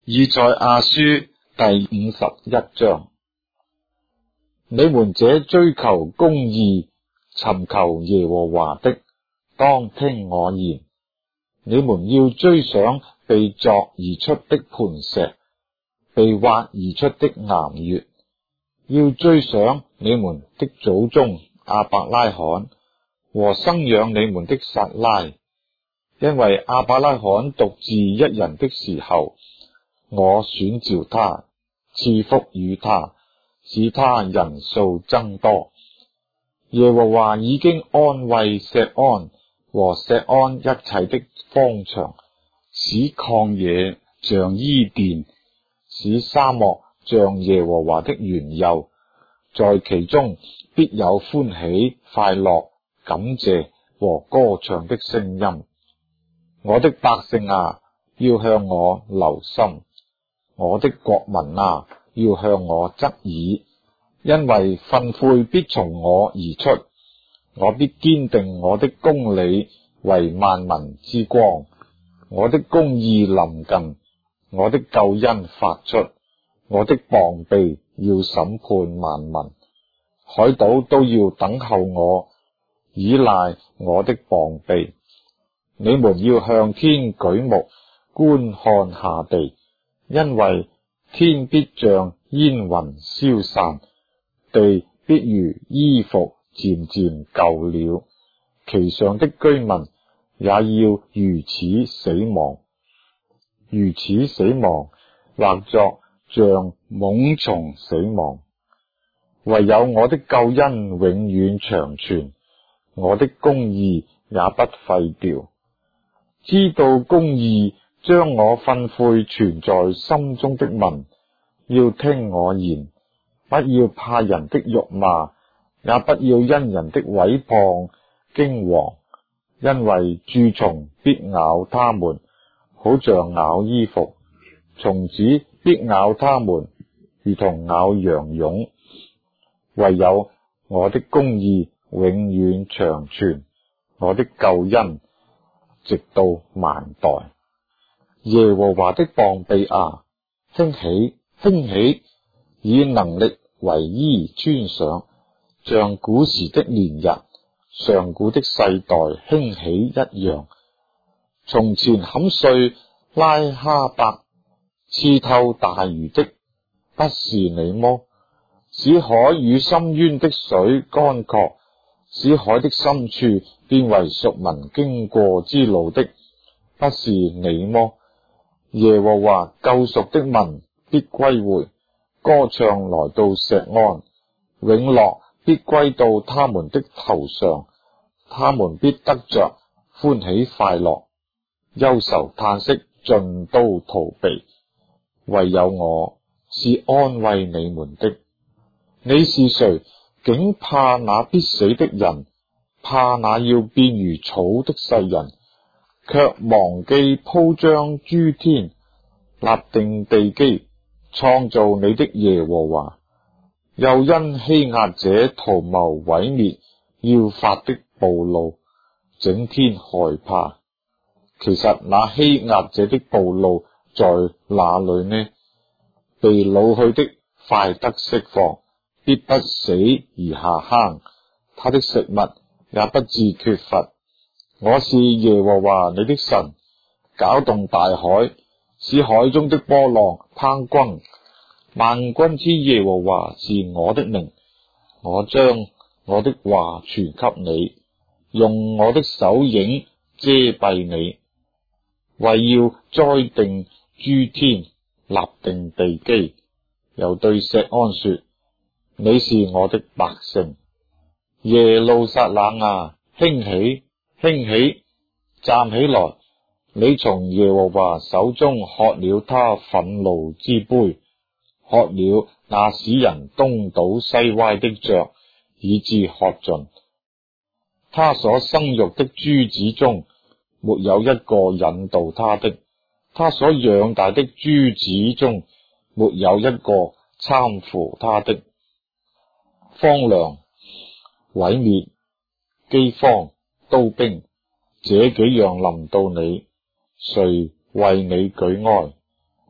以賽亞書第51章。你們這追求公義、尋求耶和華的，當聽我言。你們要追想被鑿而出的磐石，被挖而出的岩穴，要追想你們的祖宗亞伯拉罕和生養你們的撒拉，因為亞伯拉罕獨自一人的時候，我選召他，賜福與他，使他人數增多。耶和華已經安慰錫安和錫安一切的荒場，使曠野像伊甸，使沙漠像耶和華的園囿，在其中必有歡喜、快樂、感謝和歌唱的聲音。我的百姓啊，要向我留心，我的國民啊，要向我側耳，因為訓誨必從我而出，我必堅定我的公理為萬民之光，我的公義臨近，我的救恩發出，我的膀臂要審判萬民，海島都要等候我，倚賴我的膀臂。你們要向天舉目，觀看下地，因為天必像煙雲消散，地必如衣服漸漸舊了，其上的居民也要如此死亡，如此死亡，或作像蠓蟲死亡。唯有我的救恩永遠長存，我的公義也不廢掉。知道公義將我訓誨存在心中的民，要聽我言，不要怕人的辱罵，也不要因人的毀謗驚惶，因為蛀蟲必咬他們，好像咬衣服；蟲子必咬他們，如同咬羊絨。唯有我的公義永遠長存，我的救恩直到萬代。耶和華的膀臂啊，興起，興起，以能力為衣穿上，像古時的年日，上古的世代興起一樣。從前砍碎拉哈伯，刺透大魚的，不是你麼？使海與深淵的水乾涸，使海的深處變為贖民經過之路的，不是你麼？耶和華救贖的民必歸回，歌唱來到錫安，永樂必歸到他們的頭上，他們必得着歡喜快樂，憂愁嘆息盡都逃避。唯有我是安慰你們的。你是誰？竟怕那必死的人，怕那要變如草的世人，卻忘記鋪張諸天，立定地基，創造你的耶和華，又因欺壓者圖謀毀滅要發的暴怒，整天害怕。其實那欺壓者的暴怒在哪裏呢？被擄去的快得釋放，必不死而下坑，他的食物也不致缺乏。我是耶和華你的神，攪動大海，使海中的波浪匉訇。萬軍之耶和華是我的名，我將我的話傳給你，用我的手影遮蔽你，為要栽定諸天，立定地基。又對錫安說，你是我的百姓。耶路撒冷啊，興起，興起，站起來！你從耶和華手中喝了他憤怒之杯，喝了那使人東倒西歪的爵，以致喝盡。他所生育的諸子中，沒有一個引導他的；他所養大的諸子中，沒有一個攙扶他的。荒涼、毀滅、饑荒、刀兵，這幾樣臨到你，誰為你舉哀？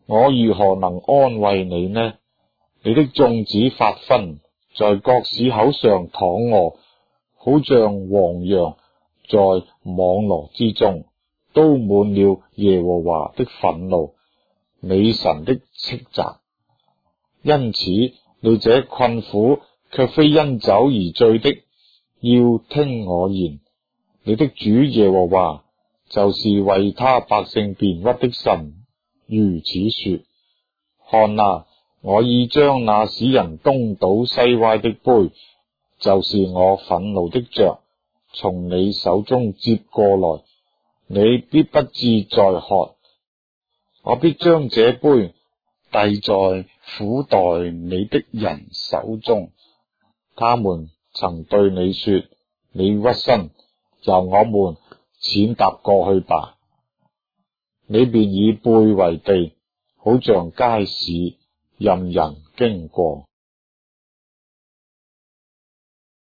我如何能安慰你呢？你的眾子發昏，在各市口上躺臥，好像黃羊在網羅之中，都滿了耶和華的憤怒，美神的斥責。因此，你這困苦卻非因酒而醉的，要聽我言。你的主耶和華就是為他百姓辯屈的神，如此說：看哪，我已將那使人東倒西歪的杯，就是我憤怒的爵，從你手中接過來，你必不致再喝。我必將這杯遞在苦待你的人手中，他們曾對你說：你屈身，由我們踐踏過去吧。你便以背為地，好像街市，任人經過。